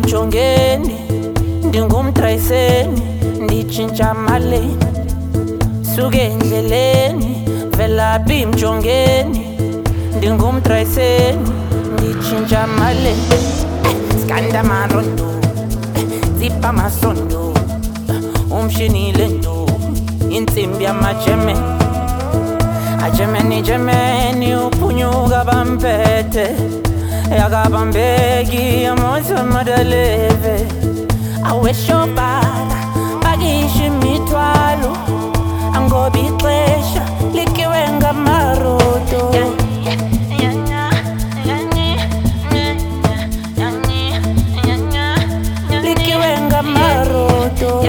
mjongeni ndingumdrayiseni nditshintsha maleni suke endleleni velaphi mjongeni ndingumdrayiseni nditshintsha maleni skanda marondo zipha masondo umshini lento insimbi yamajemeni ajemeni uphunyuka bamphethe yakabambeki amoza madaleve aweshobala bakisha imithwalo angoba ixesha likiwe ngamarodo likiwe ngamarodo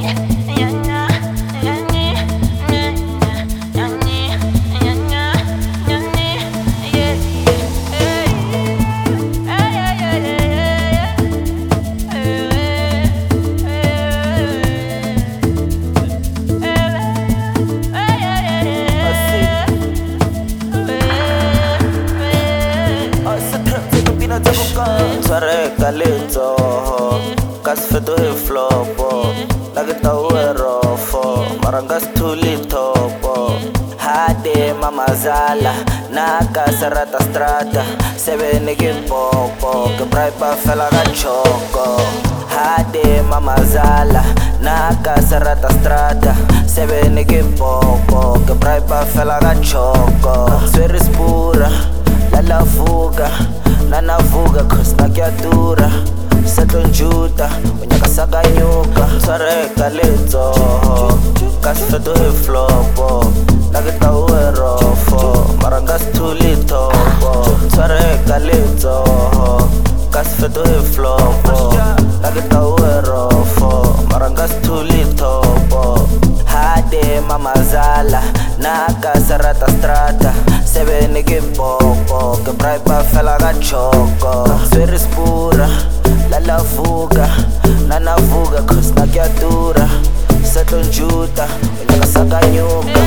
Tshwareka letsoho ka se fetoge flopo la ke taue rofo mara nka se thule thopo hade mamazala na ka se rata strata sebene ke popo ke braipa fela ka choko hade mamazala na ka se rata strata sebene ke popo ke braipa fela ka choko swere spura la la fuga Nana vuga cause nakiadura Seto njuta, unyaka saganyuka Tshwareka letsoho Kasifeto he flopo Nakita uwe rofo Maranga stuli topo Tshwareka letsoho Kasifeto he flopo Nakita uwe rofo Maranga stuli topo Hade mamazala Naka sarata strata Sebene ke popo Ke braipa fela ka choko Swere spura Lala vuga Nana vuga cause nakiadura Seto njuta Unyaka saganyuka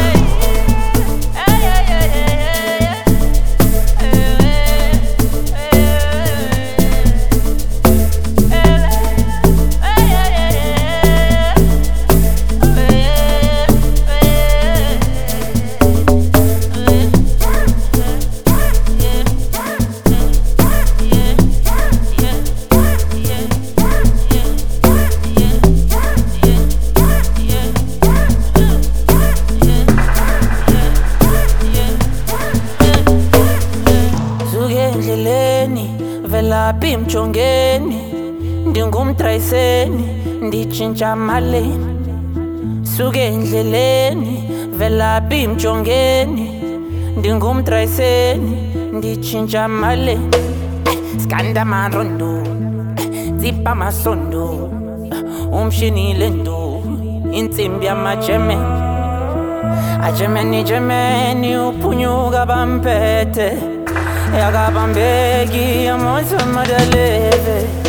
velaphi mjongeni ndingumdrayiseni nditshintsha maleni suke endleleni velaphi mjongeni ndingumdrayiseni nditshintsha maleni skanda marondo zipha masondo umshini lento insimbi yamajemeni uphunyuka bamphethe yakabambeki amoza madaleve